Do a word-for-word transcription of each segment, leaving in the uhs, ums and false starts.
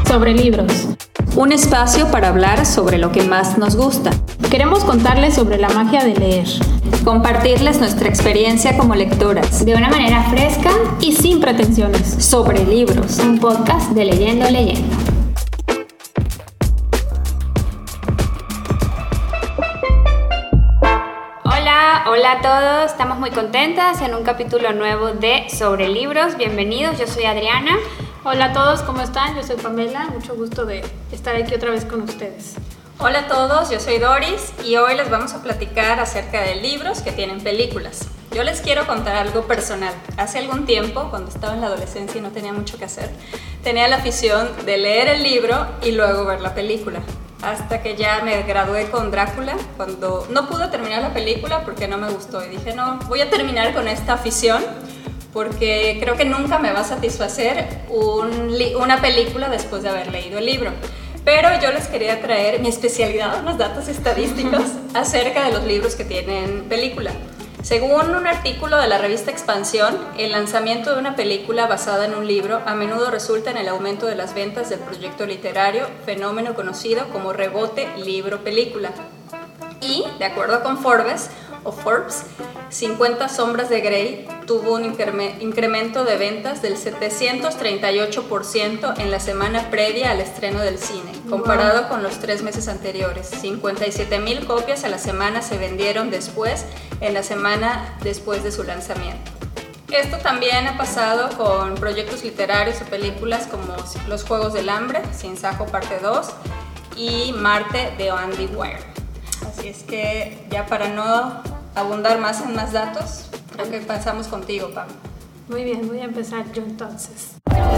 Sobre libros. Un espacio para hablar sobre lo que más nos gusta. Queremos contarles sobre la magia de leer. Compartirles nuestra experiencia como lectoras. De una manera fresca y sin pretensiones. Sobre libros. Un podcast de Leyendo Leyendo. Hola, hola a todos. Estamos muy contentas en un capítulo nuevo de Sobre Libros. Bienvenidos, yo soy Adriana. Hola a todos, ¿cómo están? Yo soy Pamela, mucho gusto de estar aquí otra vez con ustedes. Hola a todos, yo soy Doris y hoy les vamos a platicar acerca de libros que tienen películas. Yo les quiero contar algo personal. Hace algún tiempo, cuando estaba en la adolescencia y no tenía mucho que hacer, tenía la afición de leer el libro y luego ver la película. Hasta que ya me gradué con Drácula, cuando no pude terminar la película porque no me gustó. Y dije, no, voy a terminar con esta afición porque creo que nunca me va a satisfacer un li- una película después de haber leído el libro. Pero yo les quería traer mi especialidad, unos datos estadísticos acerca de los libros que tienen película. Según un artículo de la revista Expansión, el lanzamiento de una película basada en un libro a menudo resulta en el aumento de las ventas del proyecto literario, fenómeno conocido como rebote libro-película. Y, de acuerdo con Forbes, o Forbes, cincuenta sombras de Grey tuvo un increme- incremento de ventas del setecientos treinta y ocho por ciento en la semana previa al estreno del cine, comparado wow. con los tres meses anteriores. cincuenta y siete mil copias a la semana se vendieron después, en la semana después de su lanzamiento. Esto también ha pasado con proyectos literarios o películas como Los Juegos del Hambre, Sin Sajo parte dos y Marte de Andy Weir. Así es que ya para no abundar más en más datos, creo que pasamos contigo, Pam. Muy bien, voy a empezar yo entonces.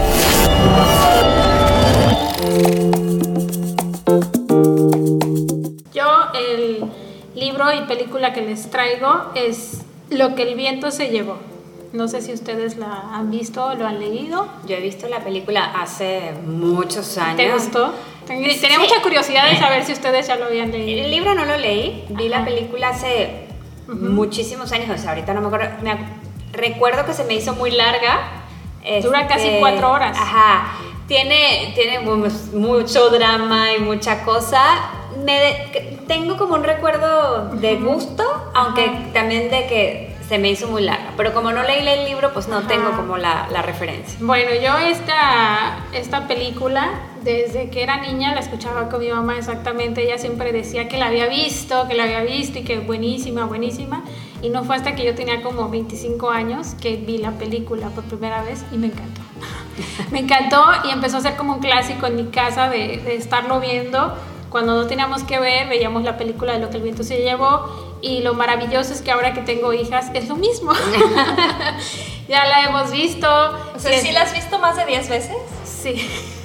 Yo el libro y película que les traigo es Lo que el viento se llevó. No sé si ustedes la han visto o lo han leído. Yo he visto la película hace muchos años. ¿Te gustó? Tenía sí. mucha curiosidad de saber si ustedes ya lo habían leído. El libro no lo leí, vi Ajá. la película hace uh-huh. muchísimos años, o sea, ahorita no me acuerdo. Me ac- recuerdo que se me hizo muy larga. Dura este, casi cuatro horas. Ajá. Tiene, tiene mucho drama y mucha cosa. Me de, tengo como un recuerdo de gusto, uh-huh. aunque también de que se me hizo muy larga, pero como no leí el libro, pues no Ajá. tengo como la, la referencia. Bueno, yo esta, esta película, desde que era niña, la escuchaba con mi mamá exactamente. Ella siempre decía que la había visto, que la había visto y que buenísima, buenísima. Y no fue hasta que yo tenía como veinticinco años que vi la película por primera vez y me encantó. Me encantó y empezó a ser como un clásico en mi casa de, de estarlo viendo. Cuando no teníamos que ver, veíamos la película de Lo que el viento se llevó. Y lo maravilloso es que ahora que tengo hijas es lo mismo. Ya la hemos visto. O sea, ¿sí la has visto más de diez veces? Sí.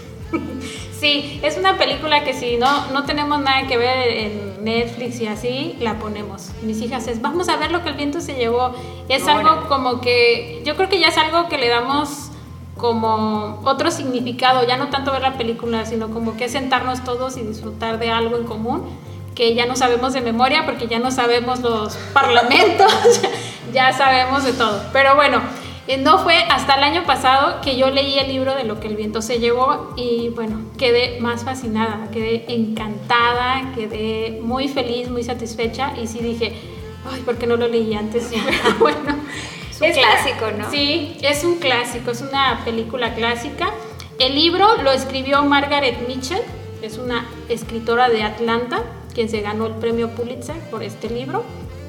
Sí, es una película que si no, no tenemos nada que ver en Netflix y así, la ponemos. Mis hijas es, vamos a ver Lo que el viento se llevó. Y es Ahora. algo como que, yo creo que ya es algo que le damos como otro significado. Ya no tanto ver la película, sino como que sentarnos todos y disfrutar de algo en común, que ya no sabemos de memoria porque ya no sabemos los parlamentos, ya sabemos de todo. Pero bueno, no fue hasta el año pasado que yo leí el libro de Lo que el viento se llevó y bueno, quedé más fascinada, quedé encantada, quedé muy feliz, muy satisfecha y sí dije, ay, ¿por qué no lo leí antes? Pero bueno, es un es clásico, ¿no? Sí, es un clásico, es una película clásica. El libro lo escribió Margaret Mitchell, es una escritora de Atlanta, quien se ganó el premio Pulitzer por este libro.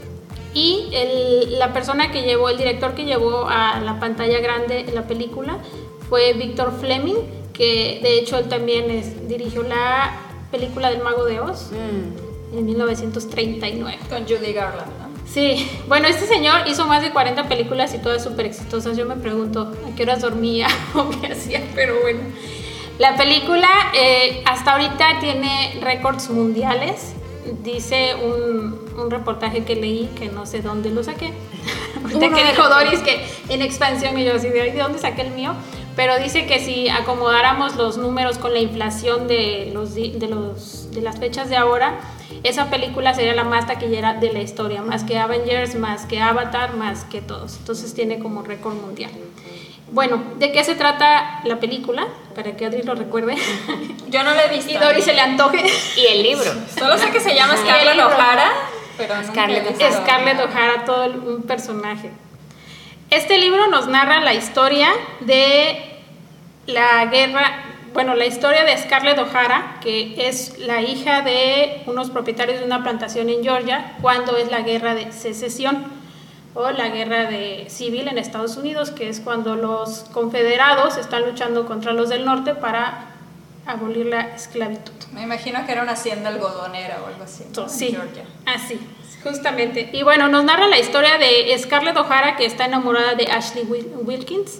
Y el, la persona que llevó, el director que llevó a la pantalla grande la película fue Victor Fleming, que de hecho él también es, dirigió la película del Mago de Oz mm. en mil novecientos treinta y nueve. Con Judy Garland, ¿no? Sí, bueno, este señor hizo más de cuarenta películas y todas súper exitosas. Yo me pregunto a qué horas dormía o qué hacía, pero bueno. La película eh, hasta ahorita tiene récords mundiales. Dice un, un reportaje que leí, que no sé dónde lo saqué. Ahorita que dijo Doris que en Expansión, y yo así, ¿de dónde saqué el mío? Pero dice que si acomodáramos los números con la inflación de, los, de, los, de las fechas de ahora, esa película sería la más taquillera de la historia, más que Avengers, más que Avatar, más que todos. Entonces tiene como récord mundial. Bueno, ¿de qué se trata la película? Para que Adri lo recuerde. Yo no la he visto. Y Dory se le antoje. Y el libro. Solo sé que se llama Scarlett O'Hara, pero Scarlett nunca he visto. Scarlett O'Hara, todo el- un personaje. Este libro nos narra la historia de la guerra, bueno, la historia de Scarlett O'Hara, que es la hija de unos propietarios de una plantación en Georgia, cuando es la guerra de secesión o la guerra de civil en Estados Unidos, que es cuando los confederados están luchando contra los del norte para abolir la esclavitud. Me imagino que era una hacienda algodonera o algo así, ¿no? En Sí, Georgia. así, justamente. Y bueno, nos narra la historia de Scarlett O'Hara, que está enamorada de Ashley Wil- Wilkins.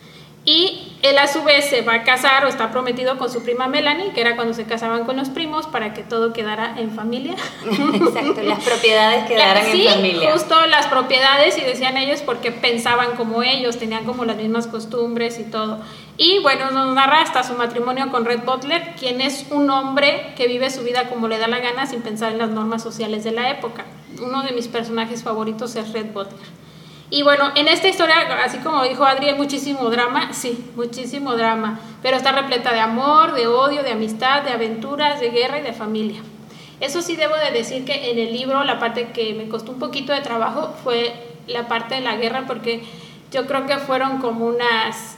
Y él a su vez se va a casar o está prometido con su prima Melanie, que era cuando se casaban con los primos para que todo quedara en familia. Exacto, las propiedades quedaran Sí, en familia. justo las propiedades, y decían ellos porque pensaban como ellos, tenían como las mismas costumbres y todo. Y bueno, nos narra hasta su matrimonio con Red Butler, quien es un hombre que vive su vida como le da la gana sin pensar en las normas sociales de la época. Uno de mis personajes favoritos es Red Butler. Y bueno, en esta historia, así como dijo Adri, hay muchísimo drama, sí, muchísimo drama, pero está repleta de amor, de odio, de amistad, de aventuras, de guerra y de familia. Eso sí debo de decir que en el libro la parte que me costó un poquito de trabajo fue la parte de la guerra, porque yo creo que fueron como unas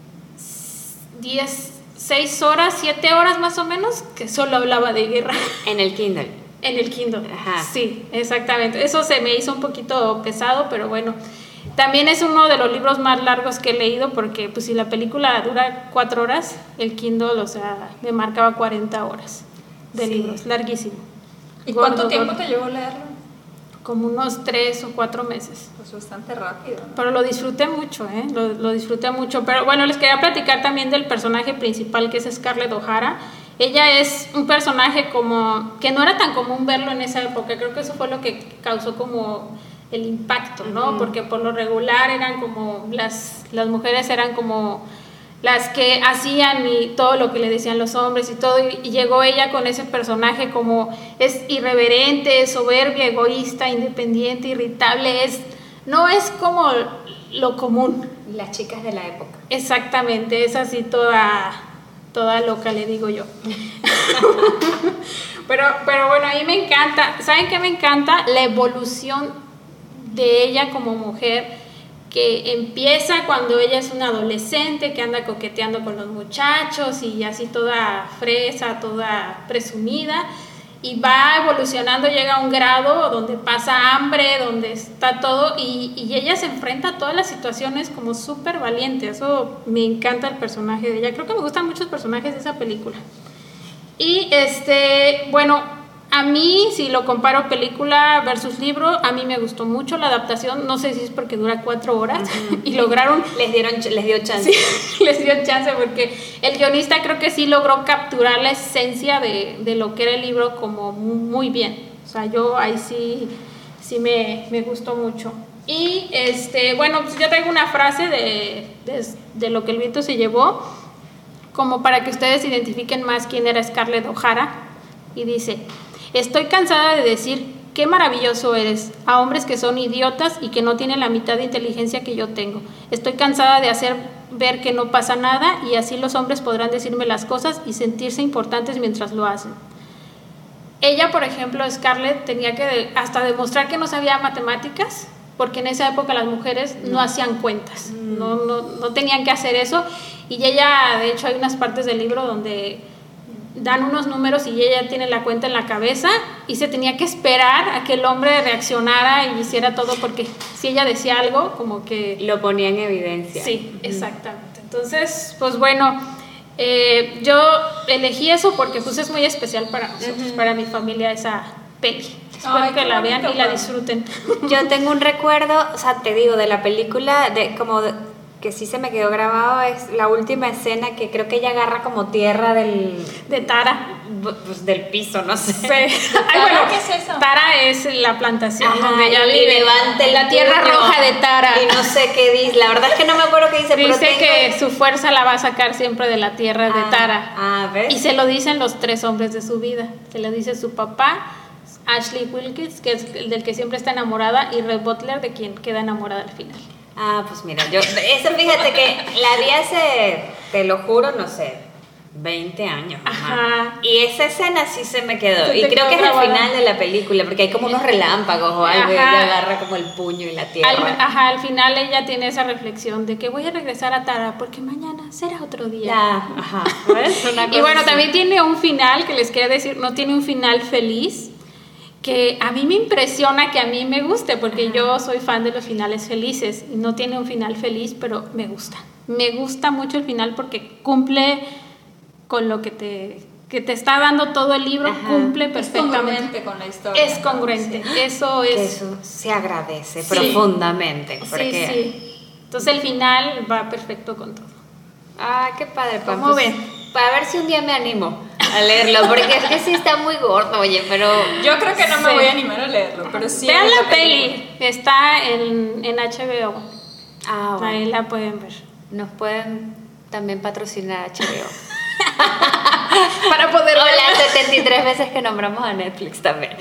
diez, seis horas, siete horas más o menos, que solo hablaba de guerra. En el Kindle. En el Kindle. Ajá. Sí, exactamente. Eso se me hizo un poquito pesado, pero bueno. También es uno de los libros más largos que he leído, porque pues si la película dura cuatro horas, el Kindle, o sea, me marcaba cuarenta horas de Sí. libros, larguísimo. ¿Y cuánto Gordo, tiempo gordo. te llevó leerlo? Como unos tres o cuatro meses. Pues bastante rápido, ¿no? Pero lo disfruté mucho, ¿eh? Lo, lo disfruté mucho. Pero bueno, les quería platicar también del personaje principal, que es Scarlett O'Hara. Ella es un personaje como que no era tan común verlo en esa época. Creo que eso fue lo que causó como el impacto, ¿no? Ujú. Porque por lo regular eran como las, las mujeres eran como las que hacían y todo lo que le decían los hombres y todo, y, y llegó ella con ese personaje como es irreverente, soberbia, egoísta, independiente, irritable, es, no es como lo común. Las chicas de la época. Exactamente, es así toda, toda loca, le digo yo. pero, pero bueno, a mí me encanta, ¿saben qué me encanta? La evolución de ella como mujer, que empieza cuando ella es una adolescente, que anda coqueteando con los muchachos y así toda fresa, toda presumida, y va evolucionando, llega a un grado donde pasa hambre, donde está todo, y, y ella se enfrenta a todas las situaciones como súper valiente. Eso me encanta el personaje de ella. Creo que me gustan muchos personajes de esa película. Y este, bueno, a mí, si lo comparo película versus libro, a mí me gustó mucho la adaptación. No sé si es porque dura cuatro horas y lograron... Les dieron, les dio chance. Sí, les dio chance porque el guionista creo que sí logró capturar la esencia de, de lo que era el libro como muy bien. O sea, yo ahí sí, sí me, me gustó mucho. Y este, bueno, pues yo traigo una frase de, de, de Lo que el viento se llevó, como para que ustedes identifiquen más quién era Scarlett O'Hara. Y dice: estoy cansada de decir qué maravilloso eres a hombres que son idiotas y que no tienen la mitad de inteligencia que yo tengo. Estoy cansada de hacer ver que no pasa nada, y así los hombres podrán decirme las cosas y sentirse importantes mientras lo hacen. Ella, por ejemplo, Scarlett, tenía que hasta demostrar que no sabía matemáticas, porque en esa época las mujeres no, no hacían cuentas, mm. no, no, no tenían que hacer eso. Y ella, de hecho, hay unas partes del libro donde dan unos números y ella tiene la cuenta en la cabeza y se tenía que esperar a que el hombre reaccionara y hiciera todo, porque si ella decía algo, como que... Lo ponía en evidencia. Sí, exactamente. Entonces, pues bueno, eh, yo elegí eso porque pues es muy especial para nosotros, uh-huh. para mi familia, esa peli. Espero Ay, que la vean y la disfruten. Yo tengo un recuerdo, o sea, te digo, de la película, de como... De, que sí se me quedó grabado, es la última escena que creo que ella agarra como tierra del... De Tara. Pues del piso, no sé. Sí. Ay, bueno, ¿qué es eso? Tara es la plantación. Ajá, donde ella y vive. levanta la tierra puño, roja de Tara. Y no sé qué dice, la verdad es que no me acuerdo qué dice. Dice pero tengo... que su fuerza la va a sacar siempre de la tierra ah, de Tara. Ah, ¿ves? Y se lo dicen los tres hombres de su vida. Se lo dice su papá, Ashley Wilkes, que es el del que siempre está enamorada, y Rhett Butler, de quien queda enamorada al final. Ah, pues mira, yo, eso fíjate que la vi hace, te lo juro, no sé, veinte años. Ajá. Y esa escena sí se me quedó. Se Y te creo quedó que es el grabada. final de la película, porque hay como unos relámpagos o algo, y Ajá. ella agarra como el puño y la tierra. Al, ajá, al final ella tiene esa reflexión de que voy a regresar a Tara porque mañana será otro día. Ya, ajá. ¿Ves? Una Y cosa bueno, así. también tiene un final que les quiero decir, no tiene un final feliz, que a mí me impresiona que a mí me guste, porque Ajá. yo soy fan de los finales felices, y no tiene un final feliz, pero me gusta. Me gusta mucho el final porque cumple con lo que te, que te está dando todo el libro, Ajá. cumple Es perfectamente. congruente con la historia. Es congruente, Sí. eso Que es... eso se agradece Sí. profundamente. Sí, Porque... sí. Entonces el final va perfecto con todo. Ah, qué padre, Pam. ¿Cómo Pues, ven? Para ver si un día me animo a leerlo, porque es que sí está muy gordo, oye, pero... Yo creo que no me Sí. voy a animar a leerlo, pero sí. Vean es la lo que digo. peli, está en, en H B O. Ah, bueno. Ahí la pueden ver. Nos pueden también patrocinar H B O. Para poder O verla. las setenta y tres veces que nombramos a Netflix también.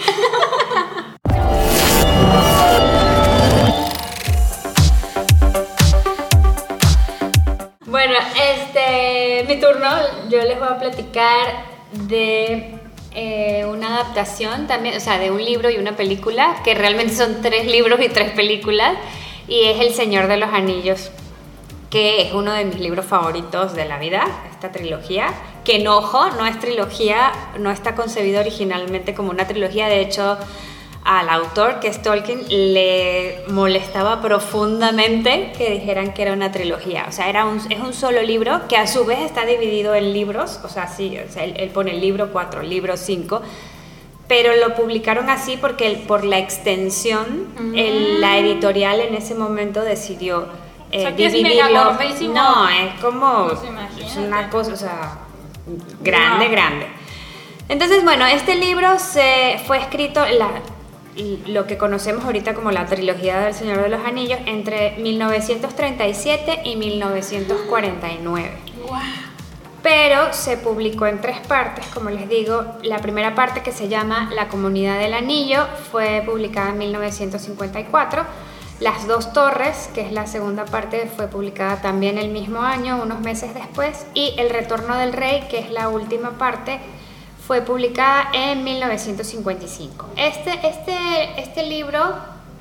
Bueno, este, mi turno, yo les voy a platicar de eh, una adaptación también, o sea, de un libro y una película, que realmente son tres libros y tres películas, y es El Señor de los Anillos, que es uno de mis libros favoritos de la vida, esta trilogía, que en ojo, no es trilogía, no está concebido originalmente como una trilogía, de hecho al autor, que es Tolkien, le molestaba profundamente que dijeran que era una trilogía, o sea, era un, es un solo libro que a su vez está dividido en libros, o sea, sí, o sea, él, él pone el libro cuatro, libro cinco, pero lo publicaron así porque el, por la extensión, Mm. el, la editorial en ese momento decidió eh, O sea, que es dividirlo. mega gordísimo. No, es como Pues imagínate. es una cosa, o sea, grande, Wow. grande. Entonces, bueno, este libro se fue escrito, la, lo que conocemos ahorita como la trilogía del Señor de los Anillos, entre mil novecientos treinta y siete y mil novecientos cuarenta y nueve. Wow. Pero se publicó en tres partes, como les digo. La primera parte, que se llama La Comunidad del Anillo, fue publicada en mil novecientos cincuenta y cuatro. Las Dos Torres, que es la segunda parte, fue publicada también el mismo año, unos meses después. Y El Retorno del Rey, que es la última parte, fue publicada en mil novecientos cincuenta y cinco. Este, este, este libro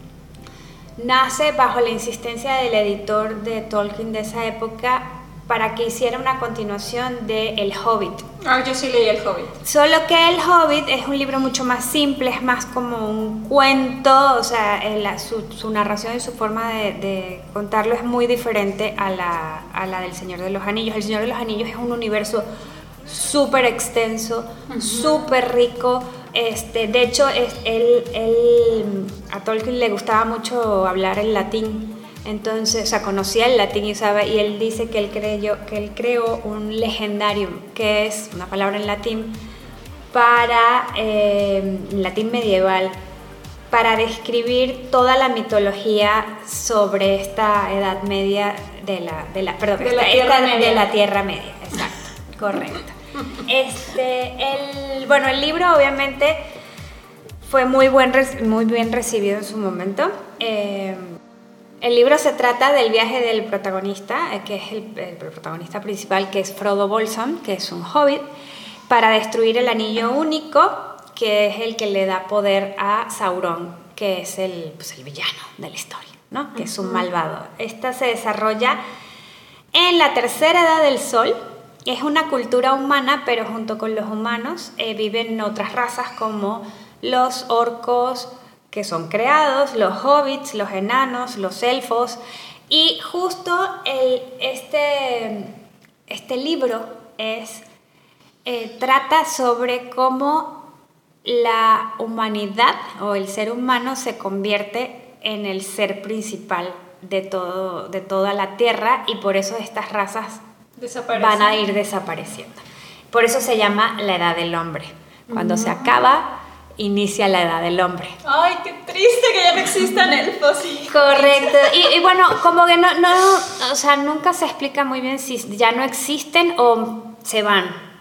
nace bajo la insistencia del editor de Tolkien de esa época para que hiciera una continuación de El Hobbit. Ah, yo sí leí El Hobbit. Solo que El Hobbit es un libro mucho más simple, es más como un cuento, o sea, el- la- su, su narración y su forma de, de contarlo es muy diferente a la, a la del Señor de los Anillos. El Señor de los Anillos es un universo súper extenso, súper rico. Este, de hecho, es, él, él- a Tolkien le gustaba mucho hablar el latín. Entonces, o sea, conocía el latín y sabe, y él dice que él creyó, que él creó un legendarium, que es una palabra en latín para eh, latín medieval, para describir toda la mitología sobre esta Edad Media de la, de la, perdón, De la esta- Tierra esta- Media. de la Tierra Media, exacto, correcto. Este, el, bueno, el libro obviamente fue muy, buen, re- muy bien recibido en su momento. Eh, el libro se trata del viaje del protagonista, eh, que es el, el protagonista principal, que es Frodo Bolsón, que es un hobbit, para destruir el anillo único, que es el que le da poder a Sauron, que es el, pues, el villano de la historia, ¿no? Que es un malvado. Esta se desarrolla en la tercera edad del Sol. Es una cultura humana, pero junto con los humanos eh, viven otras razas como los orcos, que son creados, los hobbits, los enanos, los elfos. Y justo el, este, este libro es, eh, trata sobre cómo la humanidad o el ser humano se convierte en el ser principal de, todo, de toda la Tierra, y por eso estas razas Desaparece. van a ir desapareciendo. Por eso se llama la Edad del Hombre. Cuando se acaba, inicia la Edad del Hombre. Ay, qué triste que ya no existan elfos. Correcto. Y, y bueno, como que no, no, o sea, nunca se explica muy bien si ya no existen o se van.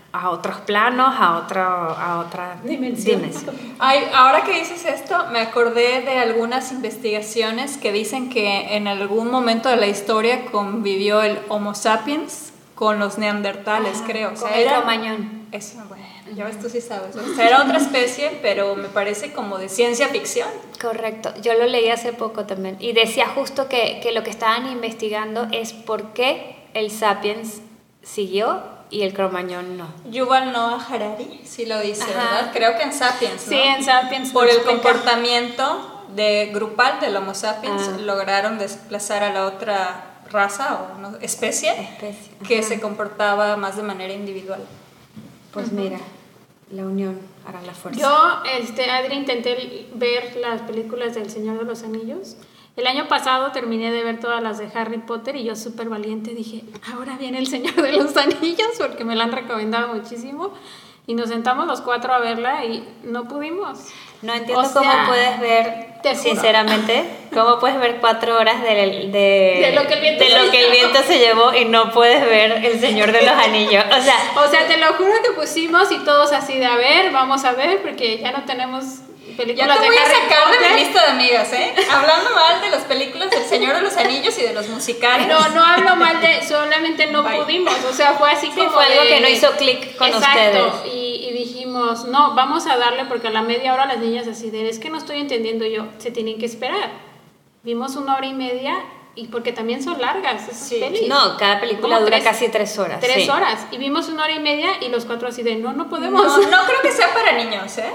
a otros planos, a, otro, a otra dimensión. dimensión. Ay, ahora que dices esto, me acordé de algunas investigaciones que dicen que en algún momento de la historia convivió el Homo sapiens con los neandertales, ah, creo. O sea, con el Cromañón. Eso, bueno, ya ves, tú sí sabes. O sea, era otra especie, pero me parece como de ciencia ficción. Correcto, yo lo leí hace poco también. Y decía justo que, que lo que estaban investigando es por qué el sapiens siguió y el Cromañón no. Yuval Noah Harari sí lo dice, ajá, ¿verdad? Creo que en Sapiens, ¿no? Sí, en Sapiens. Por el explica. comportamiento de grupal del Homo sapiens, ah. lograron desplazar a la otra raza o no, especie, especie. que se comportaba más de manera individual. Pues uh-huh. mira, la unión hará la fuerza. Yo, este, Adri, intenté ver las películas del Señor de los Anillos. El año pasado terminé de ver todas las de Harry Potter y yo súper valiente dije, ahora viene el Señor de los Anillos, porque me la han recomendado muchísimo. Y nos sentamos los cuatro a verla y no pudimos. No entiendo o cómo sea, puedes ver, sinceramente, cómo puedes ver cuatro horas de, de, de lo, que el, viento de lo que el viento se llevó y no puedes ver el Señor de los Anillos. O sea, o sea, te lo juro que pusimos y todos así de a ver, vamos a ver, porque ya no tenemos... películas ya te de voy Harry a sacar Potter. de mi lista de amigas, ¿eh? Hablando mal de las películas del Señor de los Anillos y de los musicales. No, no hablo mal de, solamente no Bye. pudimos, o sea, fue así sí, como fue algo de, que no hizo clic con exacto, ustedes. Y, y dijimos, no, vamos a darle, porque a la media hora las niñas así de, es que no estoy entendiendo yo, se tienen que esperar. Vimos una hora y media, y porque también son largas esas sí. pelis. No, cada película como dura tres, casi tres horas. Tres sí. horas, y vimos una hora y media, y los cuatro así de, no, no podemos. No, no creo que sea para niños, ¿eh?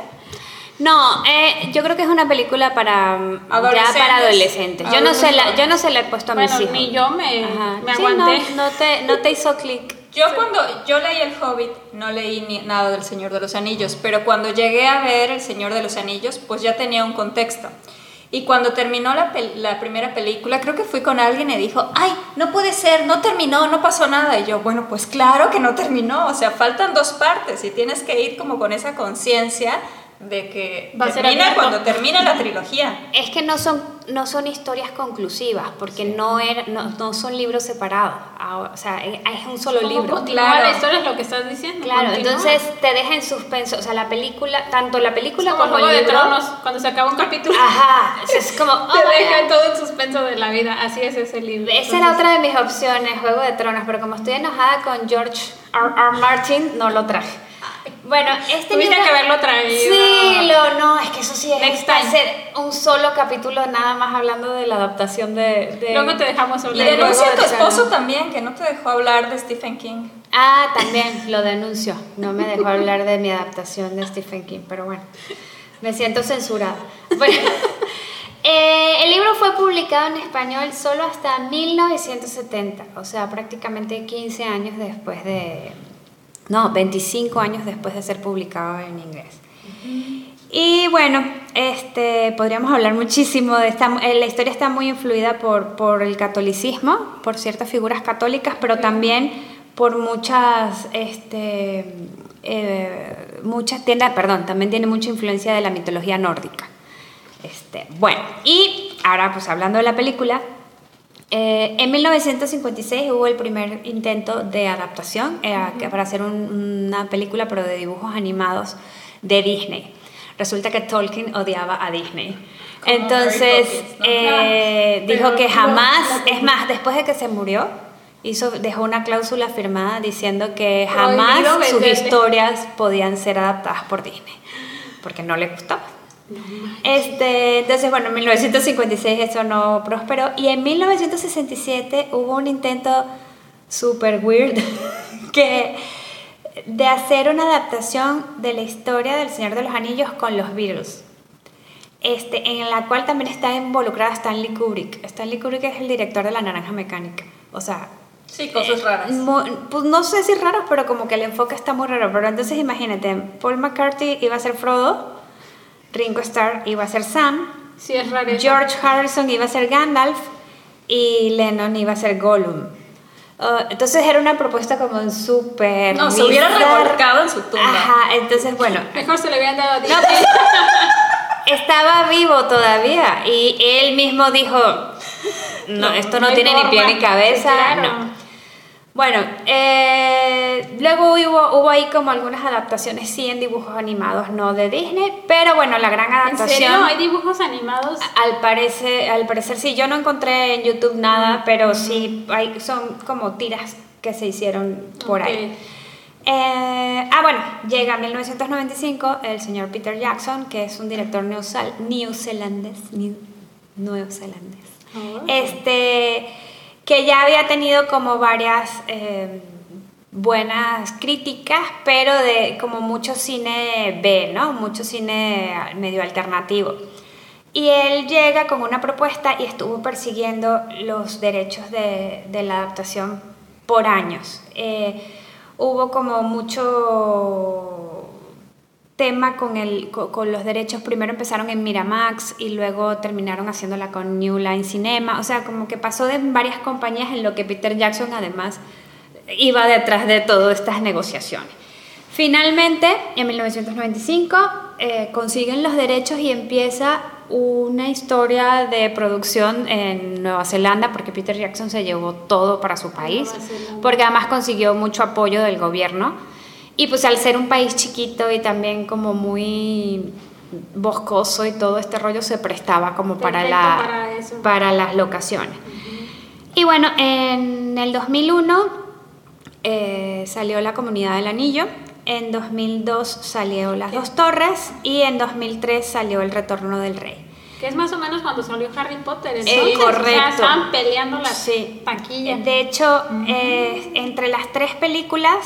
No, eh, yo creo que es una película para ya para adolescentes. Yo no se la, yo no se la he puesto a bueno, mis hijos. Ni yo me, me sí, aguanté. No, no te, no te hizo clic. Yo cuando yo leí El Hobbit no leí ni nada del Señor de los Anillos, pero cuando llegué a ver El Señor de los Anillos, pues ya tenía un contexto. Y cuando terminó la, pel- la primera película, creo que fui con alguien y dijo, ay, no puede ser, no terminó, no pasó nada. Y yo, bueno, pues claro que no terminó, o sea, faltan dos partes y tienes que ir como con esa conciencia de que Va termina cuando termina la trilogía. Es que no son, no son historias conclusivas, porque sí. no, era, no, no son libros separados, o sea, es un solo ¿Cómo libro. Continúa claro. la historia, es lo que estás diciendo. Claro, continúa. Entonces te deja en suspenso, o sea, la película, tanto la película es como, como Juego el libro. de Tronos, cuando se acaba un capítulo. Ajá, es como... Oh, te deja todo en suspenso de la vida, así es ese libro. Esa entonces, era otra de mis opciones, Juego de Tronos, pero como estoy enojada con George R R. Martin, no lo traje. Bueno, este Tuviste libro, que haberlo traído. Sí, lo, no, es que eso sí es Next va a ser un solo capítulo nada más hablando de la adaptación de... de Luego te dejamos hablar. Y denuncia a tu esposo también, que no te dejó hablar de Stephen King. Ah, también, lo denunció. No me dejó hablar de mi adaptación de Stephen King, pero bueno, me siento censurada. Bueno, eh, el libro fue publicado en español solo hasta mil novecientos setenta, o sea, prácticamente quince años después de... No, veinticinco años después de ser publicado en inglés. Uh-huh. Y bueno, este, podríamos hablar muchísimo de esta... La historia está muy influida por, por el catolicismo, por ciertas figuras católicas, pero también por muchas... Este, eh, muchas tiendas, perdón, también tiene mucha influencia de la mitología nórdica. Este, bueno, y ahora pues hablando de la película... Eh, en mil novecientos cincuenta y seis hubo el primer intento de adaptación eh, uh-huh. para hacer un, una película pero de dibujos animados de Disney. Resulta que Tolkien odiaba a Disney. Como entonces Poppins, ¿no? eh, dijo pero, que jamás, no, no, no. es más, después de que se murió, hizo, dejó una cláusula firmada diciendo que jamás sus venderle. historias podían ser adaptadas por Disney, porque no le gustaba. No este, entonces, bueno, en mil novecientos cincuenta y seis eso no prosperó. Y en mil novecientos sesenta y siete hubo un intento super weird que, de hacer una adaptación de la historia del Señor de los Anillos con los Beatles, este, en la cual también está involucrada Stanley Kubrick. Stanley Kubrick es el director de La Naranja Mecánica. O sea... Sí, cosas raras. Eh, muy, pues no sé si raras, pero como que el enfoque está muy raro. Pero entonces imagínate, Paul McCartney iba a ser Frodo, Ringo Starr iba a ser Sam, sí, es raro. George Harrison iba a ser Gandalf y Lennon iba a ser Gollum. Uh, entonces era una propuesta como súper... No, se hubiera revolcado en su tumba. Ajá, entonces bueno... Mejor se le hubieran dado a Disney. No, pues, estaba vivo todavía y él mismo dijo, no, esto no, no tiene forma. ni pie ni cabeza. Sí, claro. No. Bueno, eh, luego hubo, hubo ahí como algunas adaptaciones, sí, en dibujos animados, no de Disney, pero bueno, la gran adaptación... ¿En serio? ¿Hay dibujos animados? Al parecer, al parecer sí, yo no encontré en YouTube nada, pero sí, hay, son como tiras que se hicieron por Okay. ahí. Eh, ah, bueno, llega en mil novecientos noventa y cinco el señor Peter Jackson, que es un director neosal, neozelandés, new, neozelandés, Oh. este, que ya había tenido como varias eh, buenas críticas, pero de como mucho cine B, ¿no? Mucho cine medio alternativo. Y él llega con una propuesta y estuvo persiguiendo los derechos de, de la adaptación por años. Eh, hubo como mucho tema con, el, con, con los derechos. Primero empezaron en Miramax y luego terminaron haciéndola con New Line Cinema. O sea, como que pasó de varias compañías, en lo que Peter Jackson además iba detrás de todas estas negociaciones. Finalmente, en mil novecientos noventa y cinco, eh, consiguen los derechos y empieza una historia de producción en Nueva Zelanda, porque Peter Jackson se llevó todo para su país, porque además consiguió mucho apoyo del gobierno. Y pues al ser un país chiquito y también como muy boscoso y todo este rollo, se prestaba como para, la, para, eso. para las locaciones. Uh-huh. Y bueno, en el dos mil uno eh, salió La Comunidad del Anillo, en dos mil dos salió Las ¿Qué? Dos Torres y en dos mil tres salió El Retorno del Rey. Que es más o menos cuando salió Harry Potter, entonces, eh, correcto. O sea, estaban peleando las sí. taquillas. De hecho, uh-huh. eh, entre las tres películas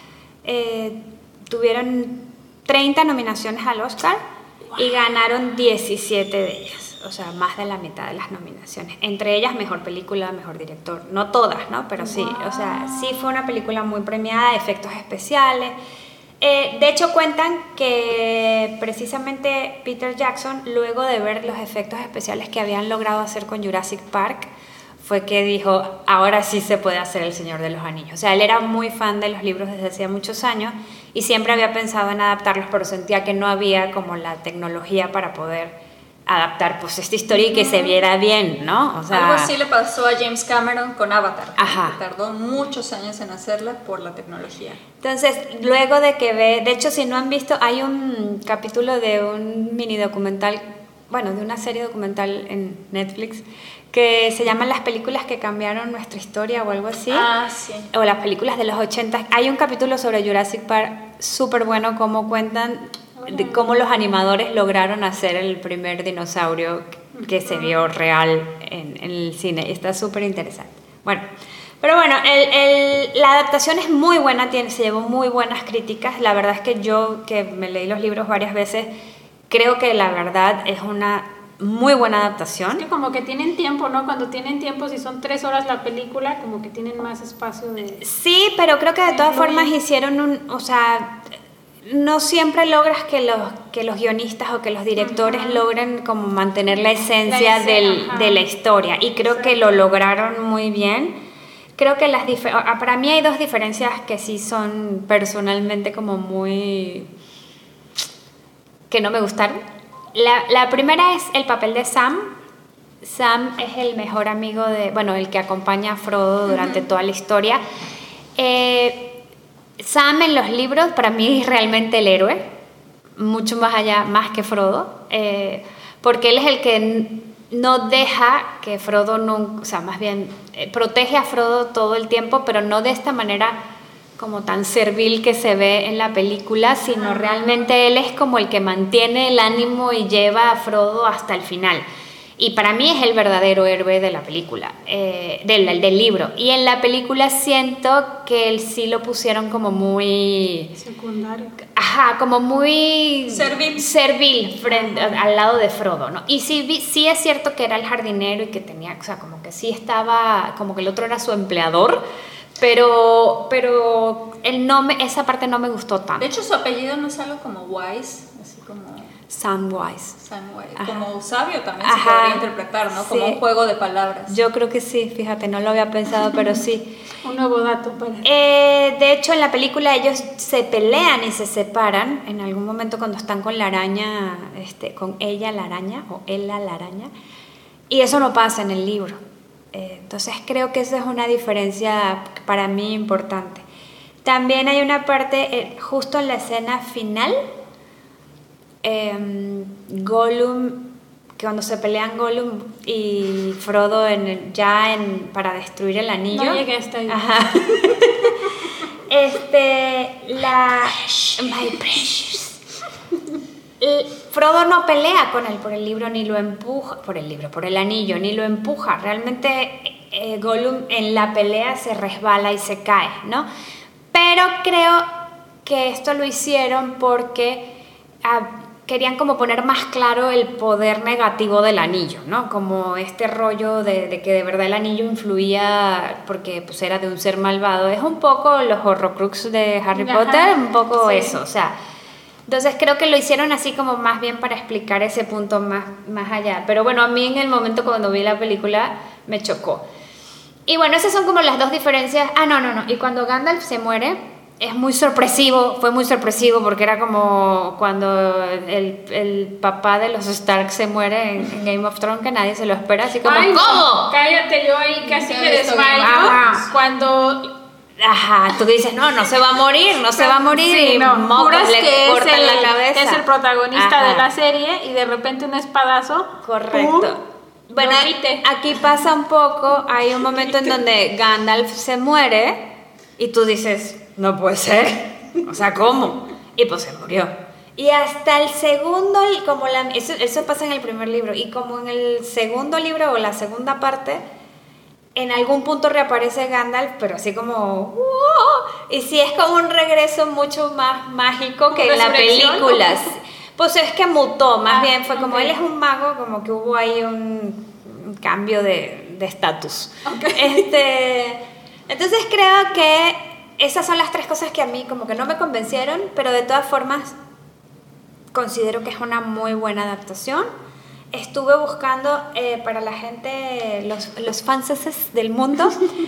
eh, tuvieron treinta nominaciones al Oscar wow. y ganaron diecisiete de ellas, o sea, más de la mitad de las nominaciones. Entre ellas, mejor película, mejor director. No todas, ¿no? Pero sí, wow. o sea, sí fue una película muy premiada, efectos especiales. Eh, de hecho, cuentan que precisamente Peter Jackson, luego de ver los efectos especiales que habían logrado hacer con Jurassic Park, fue que dijo, ahora sí se puede hacer El Señor de los Anillos. O sea, él era muy fan de los libros desde hacía muchos años y siempre había pensado en adaptarlos, pero sentía que no había como la tecnología para poder adaptar pues esta historia y que se viera bien, ¿no? O sea, algo así le pasó a James Cameron con Avatar. Ajá. Que tardó muchos años en hacerla por la tecnología. Entonces, luego de que ve, de hecho, si no han visto, hay un capítulo de un mini documental, bueno, de una serie documental en Netflix, que se llaman Las películas que cambiaron nuestra historia o algo así. Ah, sí. O las películas de los ochenta. Hay un capítulo sobre Jurassic Park súper bueno, como cuentan de cómo los animadores lograron hacer el primer dinosaurio que se vio real en, en el cine. Está súper interesante. Bueno, pero bueno, el, el, la adaptación es muy buena, tiene, se llevó muy buenas críticas. La verdad es que yo, que me leí los libros varias veces, creo que la verdad es una muy buena adaptación. Es que como que tienen tiempo, ¿no? Cuando tienen tiempo, si son tres horas la película, como que tienen más espacio de... Sí, pero creo que de todas formas hicieron un... O sea, no siempre logras que los, que los guionistas o que los directores uh-huh. logren como mantener la esencia, la esencia del, de la historia. Y creo Exacto. que lo lograron muy bien. Creo que las dif- para mí hay dos diferencias que sí son personalmente como muy... que no me gustaron. La, la primera es el papel de Sam. Sam es el mejor amigo de... Bueno, el que acompaña a Frodo durante uh-huh. toda la historia. Eh... Sam en los libros para mí es realmente el héroe, mucho más allá, más que Frodo, eh, porque él es el que no deja que Frodo, no, o sea, más bien eh, protege a Frodo todo el tiempo, pero no de esta manera como tan servil que se ve en la película, sino realmente él es como el que mantiene el ánimo y lleva a Frodo hasta el final. Y para mí es el verdadero héroe de la película, eh, del, del libro. Y en la película siento que él sí lo pusieron como muy... secundario. Ajá, como muy... servil. Servil frente, al lado de Frodo, ¿no? Y sí, sí es cierto que era el jardinero y que tenía, o sea, como que sí estaba, como que el otro era su empleador, pero, pero él no me, esa parte no me gustó tanto. De hecho, su apellido no es algo como Wise, así como... Samwise. Samwise. Como sabio también Ajá. se podría interpretar, ¿no? Como sí. un juego de palabras. Yo creo que sí, fíjate, no lo había pensado, pero sí. Un nuevo dato para... Eh, de hecho, en la película ellos se pelean y se separan en algún momento cuando están con la araña, este, con ella la araña, o ella la araña, y eso no pasa en el libro. Eh, entonces creo que esa es una diferencia para mí importante. También hay una parte, eh, justo en la escena final, eh, Gollum, que cuando se pelean Gollum y Frodo en el, ya en, para destruir el anillo. No llegué hasta ahí. Ajá. este, la... My precious. El, Frodo no pelea con él por el libro, ni lo empuja, por el libro, por el anillo, ni lo empuja. Realmente eh, Gollum en la pelea se resbala y se cae, ¿no? Pero creo que esto lo hicieron porque ah, querían como poner más claro el poder negativo del anillo, ¿no? Como este rollo de, de que de verdad el anillo influía porque pues era de un ser malvado. Es un poco los Horrocrux de Harry Ajá, Potter, un poco sí. eso, o sea... Entonces creo que lo hicieron así como más bien para explicar ese punto más, más allá. Pero bueno, a mí en el momento cuando vi la película me chocó. Y bueno, esas son como las dos diferencias. Ah, no, no, no. Y cuando Gandalf se muere, es muy sorpresivo, fue muy sorpresivo porque era como cuando el, el papá de los Stark se muere en, en Game of Thrones, que nadie se lo espera, así como, Ay, ¿cómo? Cállate, yo ahí casi Ya me ves, desmayo Ajá. cuando... Ajá, tú dices, no, no se va a morir, no se va a morir, Sí, y no, mocos, juras le que cortan es el, la cabeza. es el protagonista Ajá. de la serie y de repente un espadazo. Correcto. ¡pum! Bueno, Lo viste. aquí pasa un poco, hay un momento en donde Gandalf se muere y tú dices, no puede ser, o sea, ¿cómo? Y pues se murió. Y hasta el segundo, como la, eso, eso pasa en el primer libro, y como en el segundo libro o la segunda parte, en algún punto reaparece Gandalf, pero así como, ¡wow! Y sí es como un regreso mucho más mágico que en la ¿Resurrección? película. Pues es que mutó, más Ah, bien fue como ok. él es un mago, como que hubo ahí un, un cambio de estatus. Okay. Este, entonces creo que esas son las tres cosas que a mí como que no me convencieron, pero de todas formas considero que es una muy buena adaptación. Estuve buscando eh, para la gente, los, los fanses del mundo,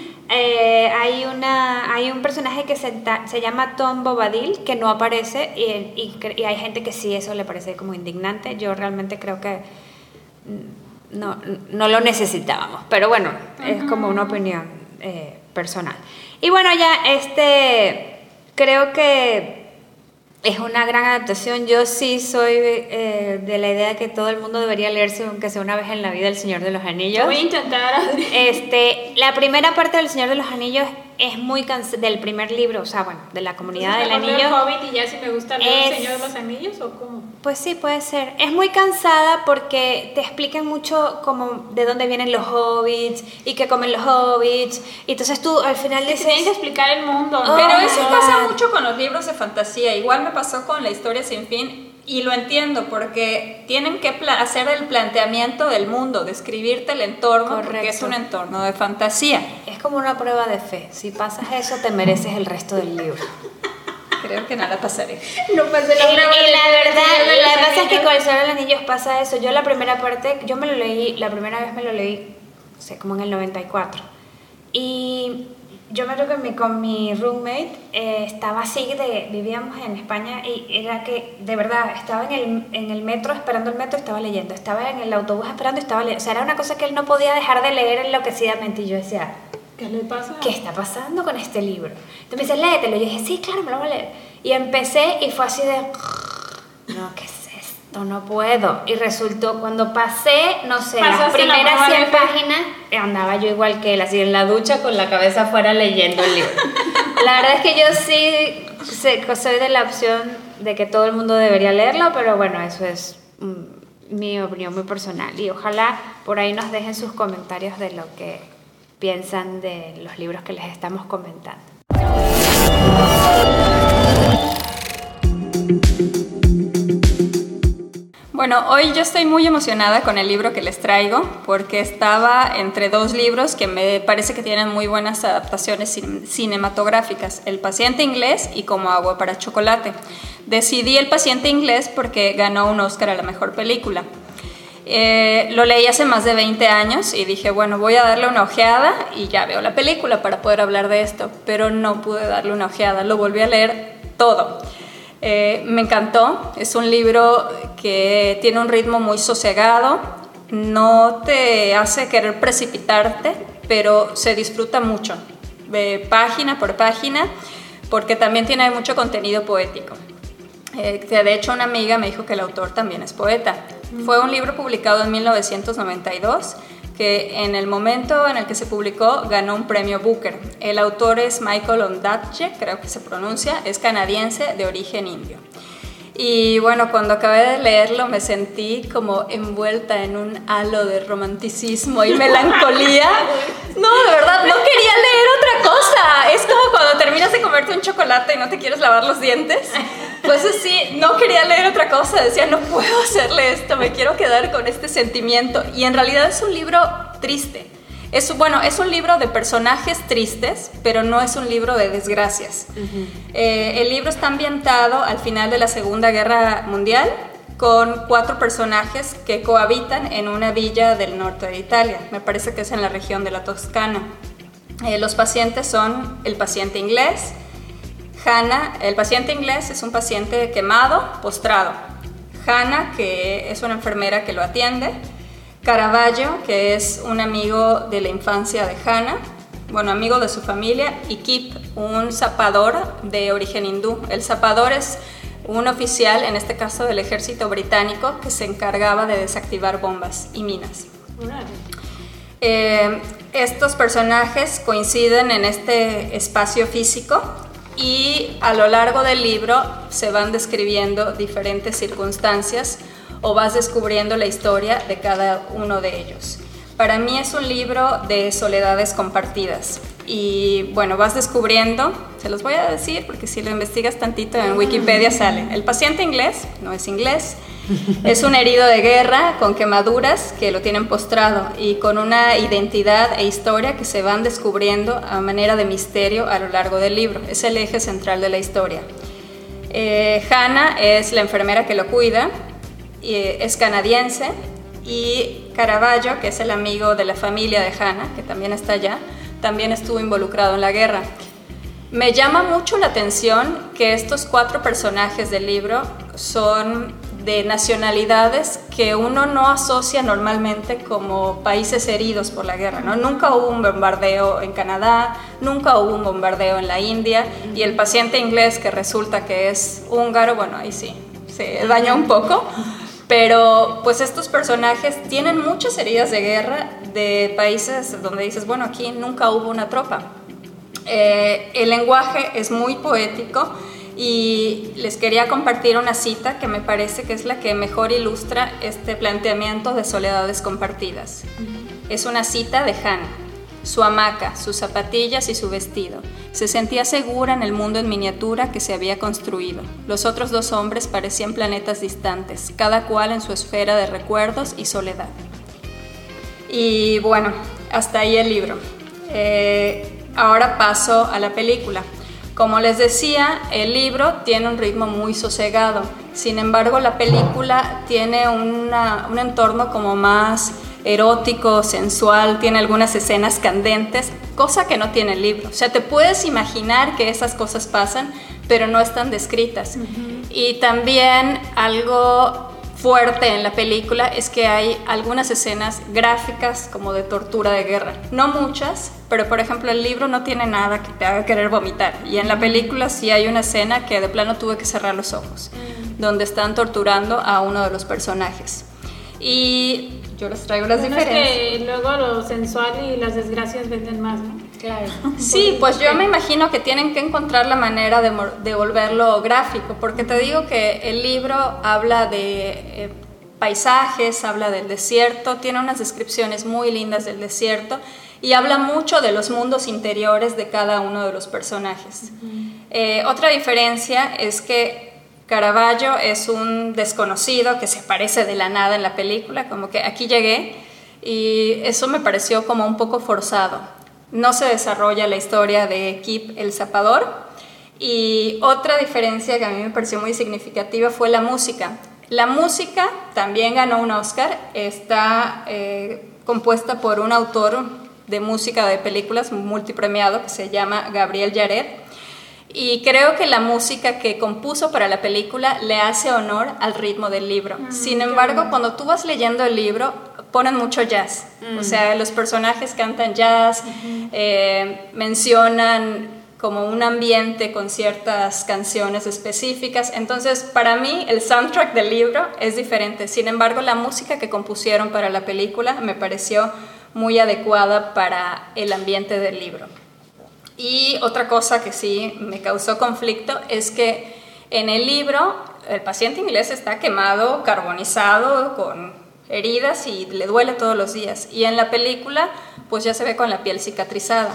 eh, hay, una, hay un personaje que se, se llama Tom Bobadil, que no aparece, y, y, y hay gente que sí eso le parece como indignante. Yo realmente creo que no, no lo necesitábamos, pero bueno, uh-huh. es como una opinión eh, personal. Y bueno, ya este, creo que es una gran adaptación. Yo sí soy eh, de la idea de que todo el mundo debería leerse, aunque sea una vez en la vida, El Señor de los Anillos. Voy a intentar, Adri. Este, la primera parte del Señor de los Anillos es muy cansa- del primer libro, o sea, bueno, de la Comunidad del Anillo. El Hobbit y ya si me gusta leer Es- El Señor de los Anillos o cómo. Pues sí, puede ser. Es muy cansada porque te explican mucho como de dónde vienen los hobbits y qué comen los hobbits. Y entonces tú al final Que te dices... tienen que explicar el mundo, ¿no? Oh, Pero my eso God. pasa mucho con los libros de fantasía. Igual me pasó con La Historia Sin Fin y lo entiendo porque tienen que pla- hacer el planteamiento del mundo, describirte el entorno, porque Correcto. es un entorno de fantasía. Es como una prueba de fe. Si pasas eso, te mereces el resto del libro. Creo que no la pasaré. No pasé Y, y la verdad, de la los verdad es que Anillos. con El Señor de los Anillos pasa eso. Yo la primera parte, yo me lo leí, la primera vez me lo leí, no sé, como en el noventa y cuatro. Y yo me acuerdo que mi, con mi roommate eh, estaba así, de, vivíamos en España y era que, de verdad, estaba en el, en el metro, esperando el metro, estaba leyendo. Estaba en el autobús esperando, estaba leyendo. O sea, era una cosa que él no podía dejar de leer enloquecidamente. Y yo decía, ¿Qué le pasa? ¿qué está pasando con este libro? Entonces me dice, léetelo. Y yo dije, sí, claro, me lo voy a leer. Y empecé y fue así de, no, ¿qué es esto? No puedo. Y resultó, cuando pasé, no sé, las Pasaste la primeras prueba de cien fe. páginas, andaba yo igual que él, así en la ducha con la cabeza afuera leyendo el libro. La verdad es que yo sí sé- soy de la opción de que todo el mundo debería leerlo, pero bueno, eso es mm, mi opinión muy personal. Y ojalá por ahí nos dejen sus comentarios de lo que piensan de los libros que les estamos comentando. Bueno, hoy yo estoy muy emocionada con el libro que les traigo porque estaba entre dos libros que me parece que tienen muy buenas adaptaciones cin- cinematográficas, El paciente inglés y Como agua para chocolate. Decidí El paciente inglés porque ganó un Oscar a la mejor película. Eh, lo leí hace más de veinte años y dije, bueno, voy a darle una ojeada y ya veo la película para poder hablar de esto, pero no pude darle una ojeada, lo volví a leer todo. Eh, me encantó, es un libro que tiene un ritmo muy sosegado, no te hace querer precipitarte pero se disfruta mucho, eh, página por página, porque también tiene mucho contenido poético. Eh, de hecho, una amiga me dijo que el autor también es poeta. Mm. Fue un libro publicado en mil novecientos noventa y dos, que en el momento en el que se publicó ganó un premio Booker. El autor es Michael Ondaatje, creo que se pronuncia, es canadiense de origen indio. Y bueno, cuando acabé de leerlo me sentí como envuelta en un halo de romanticismo y melancolía. No, de verdad, no quería leer otra cosa. Es como cuando terminas de comerte un chocolate y no te quieres lavar los dientes. Pues así, no quería leer otra cosa. Decía, no puedo hacerle esto, me quiero quedar con este sentimiento. Y en realidad es un libro triste. Es, bueno, es un libro de personajes tristes, pero no es un libro de desgracias. Uh-huh. Eh, el libro está ambientado al final de la Segunda Guerra Mundial, con cuatro personajes que cohabitan en una villa del norte de Italia. Me parece que es en la región de la Toscana. Eh, los pacientes son el paciente inglés, Hannah. El paciente inglés es un paciente quemado, postrado. Hannah, que es una enfermera que lo atiende. Caravaggio, que es un amigo de la infancia de Hannah, bueno, amigo de su familia, y Kip, un zapador de origen hindú. El zapador es un oficial, en este caso del ejército británico, que se encargaba de desactivar bombas y minas. Eh, estos personajes coinciden en este espacio físico y a lo largo del libro se van describiendo diferentes circunstancias o vas descubriendo la historia de cada uno de ellos. Para mí es un libro de soledades compartidas y bueno, vas descubriendo, se los voy a decir porque si lo investigas tantito en Wikipedia sale. El paciente inglés, no es inglés, es un herido de guerra con quemaduras que lo tienen postrado y con una identidad e historia que se van descubriendo a manera de misterio a lo largo del libro. Es el eje central de la historia. Eh, Hannah es la enfermera que lo cuida, es canadiense, y Caravaggio, que es el amigo de la familia de Hannah, que también está allá, también estuvo involucrado en la guerra. Me llama mucho la atención que estos cuatro personajes del libro son de nacionalidades que uno no asocia normalmente como países heridos por la guerra, ¿no? Nunca hubo un bombardeo en Canadá, nunca hubo un bombardeo en la India, y el paciente inglés, que resulta que es húngaro, bueno, ahí sí, se daña un poco. Pero pues estos personajes tienen muchas heridas de guerra de países donde dices, bueno, aquí nunca hubo una tropa. Eh, el lenguaje es muy poético y les quería compartir una cita que me parece que es la que mejor ilustra este planteamiento de soledades compartidas. Uh-huh. Es una cita de Hannah. Su hamaca, sus zapatillas y su vestido. Se sentía segura en el mundo en miniatura que se había construido. Los otros dos hombres parecían planetas distantes, cada cual en su esfera de recuerdos y soledad. Y bueno, hasta ahí el libro. Eh, ahora paso a la película. Como les decía, el libro tiene un ritmo muy sosegado. Sin embargo, la película tiene una, un entorno como más erótico, sensual, tiene algunas escenas candentes, cosa que no tiene el libro. O sea, te puedes imaginar que esas cosas pasan, pero no están descritas. Uh-huh. Y también algo fuerte en la película es que hay algunas escenas gráficas como de tortura de guerra. No muchas, pero por ejemplo el libro no tiene nada que te haga querer vomitar. Y en la película sí hay una escena que de plano tuve que cerrar los ojos, uh-huh, donde están torturando a uno de los personajes. Y yo les traigo las bueno, diferencias. Es que luego lo sensual y las desgracias venden más, ¿no? Claro. Sí, pues yo me imagino que tienen que encontrar la manera de, de volverlo gráfico, porque te digo que el libro habla de eh, paisajes, habla del desierto, tiene unas descripciones muy lindas del desierto y habla mucho de los mundos interiores de cada uno de los personajes. Uh-huh. Eh, otra diferencia es que Caravaggio es un desconocido que se aparece de la nada en la película, como que aquí llegué, y eso me pareció como un poco forzado. No se desarrolla la historia de Kip el zapador. Y otra diferencia que a mí me pareció muy significativa fue la música. La música también ganó un Oscar, está eh, compuesta por un autor de música de películas multipremiado que se llama Gabriel Yared. Y creo que la música que compuso para la película le hace honor al ritmo del libro. Mm, Sin embargo, bueno. cuando tú vas leyendo el libro, ponen mucho jazz. Mm. O sea, los personajes cantan jazz, uh-huh. eh, mencionan como un ambiente con ciertas canciones específicas. Entonces, para mí, el soundtrack del libro es diferente. Sin embargo, la música que compusieron para la película me pareció muy adecuada para el ambiente del libro. Y otra cosa que sí me causó conflicto es que en el libro el paciente inglés está quemado, carbonizado, con heridas y le duele todos los días. Y en la película pues ya se ve con la piel cicatrizada.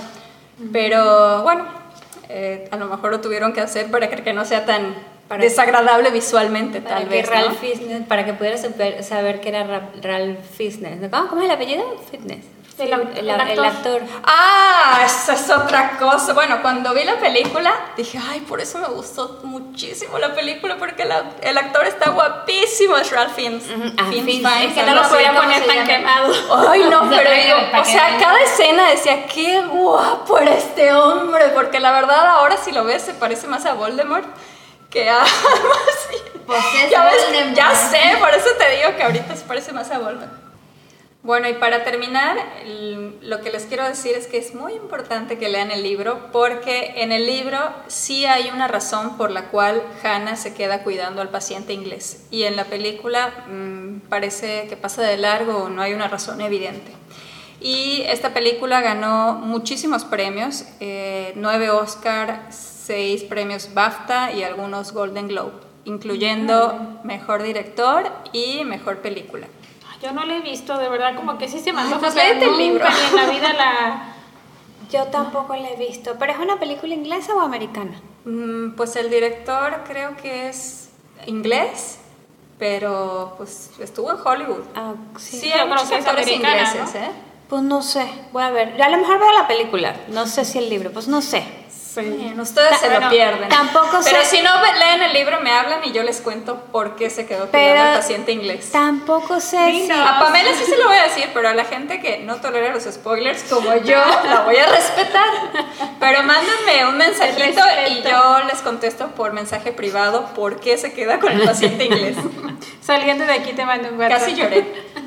Pero bueno, eh, a lo mejor lo tuvieron que hacer para que no sea tan para desagradable visualmente, para tal que vez, Ralph ¿no? Fiennes, para que pudiera saber, saber que era Ralph Fiennes. ¿Cómo, ¿Cómo es el apellido? Fitness. El, el, el, actor. el actor. Ah, esa es otra cosa. Bueno, cuando vi la película dije, ay, por eso me gustó muchísimo la película, porque la, el actor está guapísimo, es Ralph Fiennes. Uh-huh. Ah, Fiennes, Fiennes, Fiennes, es que no lo podía poner tan quemado. Ay, no, pero digo, o sea, cada escena decía, qué guapo era este hombre, porque la verdad ahora si lo ves se parece más a Voldemort que a... pues ya, ves, ya sé, por eso te digo que ahorita se parece más a Voldemort. Bueno, y para terminar, el, lo que les quiero decir es que es muy importante que lean el libro, porque en el libro sí hay una razón por la cual Hannah se queda cuidando al paciente inglés, y en la película mmm, parece que pasa de largo o no hay una razón evidente. Y esta película ganó muchísimos premios, eh, nueve Oscar, seis premios BAFTA y algunos Golden Globe, incluyendo Mejor Director y Mejor Película. Yo no la he visto, de verdad, como que sí se me antoja, pues pero léete el libro. Ni en la vida la... Yo tampoco la he visto, ¿pero es una película inglesa o americana? Mm, pues el director creo que es inglés, pero pues estuvo en Hollywood. Ah, sí, sí, hay muchos actores ingleses, ¿no? ¿eh? Pues no sé, voy a ver. A lo mejor veo la película, no sé si el libro, pues no sé. Sí. Bien, ustedes Ta- se bueno, lo pierden. Tampoco sé. Pero si no leen el libro, me hablan y yo les cuento por qué se quedó cuidando al paciente inglés. Tampoco sé sí, si... no. A Pamela sí se lo voy a decir, pero a la gente que no tolera los spoilers como yo, la voy a respetar. Pero mándenme un mensajito y yo les contesto por mensaje privado por qué se queda con el paciente inglés. Saliendo de aquí te mando un WhatsApp. Casi lloré.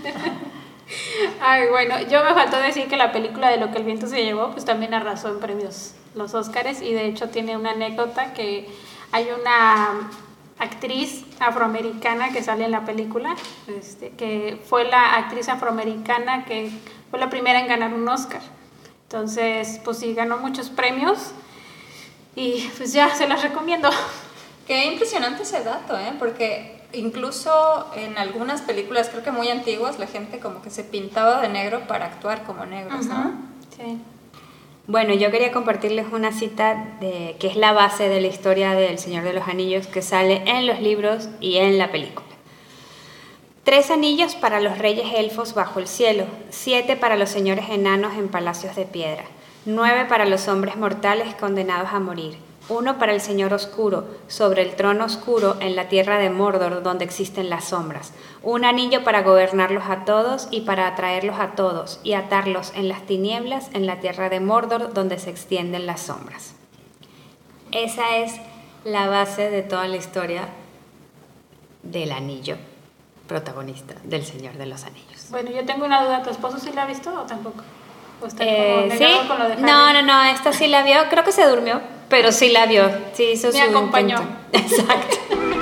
Ay, bueno, yo me faltó decir que la película de Lo que el viento se llevó, pues también arrasó en premios los Óscares, y de hecho tiene una anécdota que hay una actriz afroamericana que sale en la película, este, que fue la actriz afroamericana que fue la primera en ganar un Óscar. Entonces, pues sí, ganó muchos premios y pues ya se las recomiendo. Qué impresionante ese dato, ¿eh? Porque incluso en algunas películas, creo que muy antiguas, la gente como que se pintaba de negro para actuar como negros, ¿no? Uh-huh. Sí. Bueno, yo quería compartirles una cita de, que es la base de la historia del Señor de los Anillos, que sale en los libros y en la película. Tres anillos para los reyes elfos bajo el cielo, siete para los señores enanos en palacios de piedra, nueve para los hombres mortales condenados a morir, uno para el Señor Oscuro, sobre el trono oscuro en la tierra de Mordor donde existen las sombras, un anillo para gobernarlos a todos y para atraerlos a todos y atarlos en las tinieblas en la tierra de Mordor donde se extienden las sombras. Esa es la base de toda la historia del anillo protagonista del Señor de los Anillos. Bueno, yo tengo una duda, ¿tu esposo sí la ha visto o tampoco? ¿O está Eh, como ¿sí? negado con lo de Harry? No, no, no, esta sí la vio, creo que se durmió, pero sí la vio, sí hizo Me su acompañó. intento. Exacto.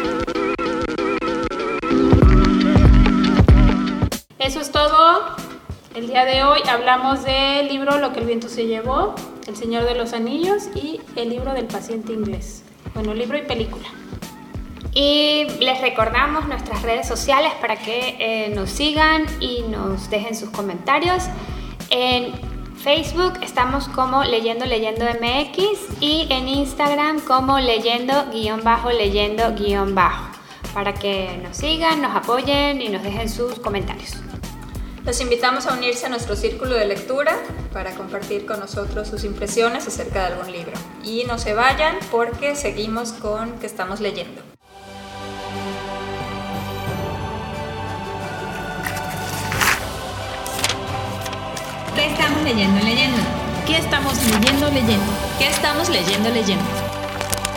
Eso es todo. El día de hoy hablamos del libro Lo que el viento se llevó, El Señor de los Anillos y el libro del paciente inglés. Bueno, libro y película. Y les recordamos nuestras redes sociales para que eh, nos sigan y nos dejen sus comentarios. En Facebook estamos como Leyendo Leyendo M X y en Instagram como Leyendo guión bajo Leyendo guión bajo, para que nos sigan, nos apoyen y nos dejen sus comentarios. Los invitamos a unirse a nuestro círculo de lectura para compartir con nosotros sus impresiones acerca de algún libro. Y no se vayan porque seguimos con que estamos leyendo. ¿Qué estamos leyendo leyendo? ¿Qué estamos leyendo leyendo? ¿Qué estamos leyendo leyendo?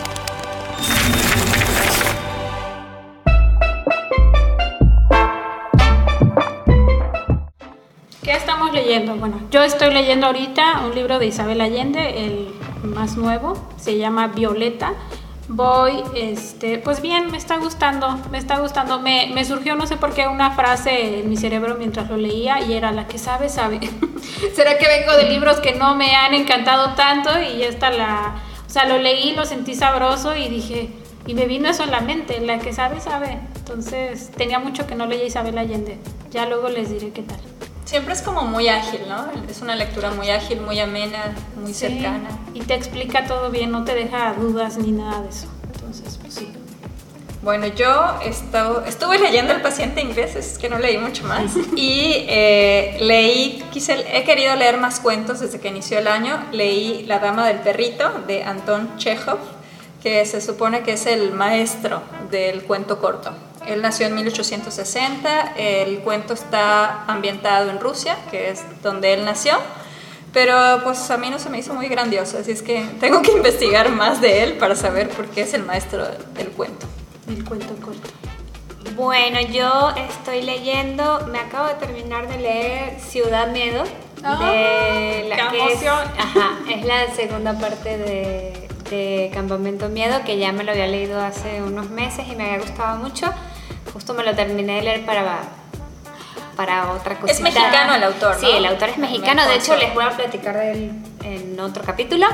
¿Qué estamos leyendo? Bueno, yo estoy leyendo ahorita un libro de Isabel Allende, el más nuevo, se llama Violeta. Voy, este, pues bien, me está gustando, me está gustando. Me, me surgió, no sé por qué, una frase en mi cerebro mientras lo leía y era: la que sabe, sabe. ¿Será que vengo de libros que no me han encantado tanto? Y esta la, o sea, lo leí, lo sentí sabroso y dije, y me vino eso en la mente: la que sabe, sabe. Entonces, tenía mucho que no leía Isabel Allende. Ya luego les diré qué tal. Siempre es como muy ágil, ¿no? Es una lectura muy ágil, muy amena, muy Sí, cercana. y te explica todo bien, no te deja dudas ni nada de eso. Entonces, pues sí. Bueno, yo estu- estuve leyendo El paciente inglés, es que no leí mucho más. Y eh, leí, quise, he querido leer más cuentos desde que inició el año. Leí La dama del perrito, de Anton Chekhov, que se supone que es el maestro del cuento corto. Él nació en mil ochocientos sesenta, el cuento está ambientado en Rusia, que es donde él nació, pero pues a mí no se me hizo muy grandioso, así es que tengo que investigar más de él para saber por qué es el maestro del cuento. El cuento corto. Bueno, yo estoy leyendo, me acabo de terminar de leer Ciudad Miedo, ¡Oh! de la ¡Qué que es, emoción! ajá, es la segunda parte de, de Campamento Miedo, que ya me lo había leído hace unos meses y me había gustado mucho. Justo me lo terminé de leer para, para otra cosita. Es mexicano el autor, ¿no? Sí, el autor es mexicano, de hecho les voy a platicar de él en otro capítulo.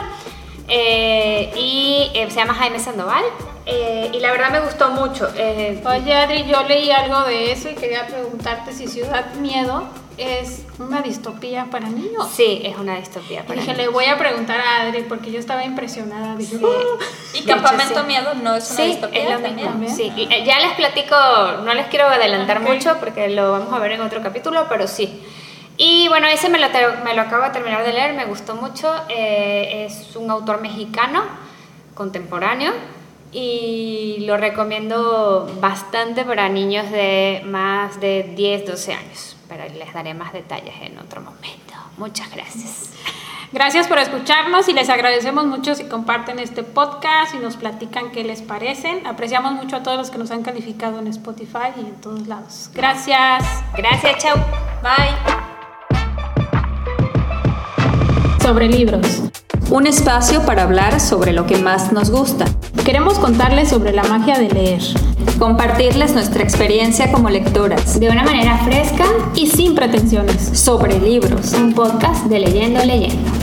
Eh, y eh, se llama Jaime Sandoval, eh, y la verdad me gustó mucho. Eh, Oye, Adri, yo leí algo de eso y quería preguntarte si Ciudad Miedo es una distopía para niños. sí, es una distopía Y para dije, mí. le voy a preguntar a Adri porque yo estaba impresionada. Dije, Sí. Y De Campamento hecho, sí. Miedo no es una Sí, distopía es lo también. mismo. ¿También? Sí, y, eh, ya les platico, no les quiero adelantar Ok. mucho porque lo vamos a ver en otro capítulo, pero sí. Y bueno, ese me lo, te- me lo acabo de terminar de leer, me gustó mucho. Eh, es un autor mexicano, contemporáneo, y lo recomiendo bastante para niños de más de diez, doce años, pero les daré más detalles en otro momento. Muchas gracias. gracias por escucharnos y les agradecemos mucho si comparten este podcast y nos platican qué les parecen. Apreciamos mucho a todos los que nos han calificado en Spotify y en todos lados. Gracias. Gracias, chao. Bye. Sobre libros. Un espacio para hablar sobre lo que más nos gusta. Queremos contarles sobre la magia de leer Compartirles nuestra experiencia como lectoras. De una manera fresca, y sin pretensiones. Sobre libros. un podcast de Leyendo Leyendo.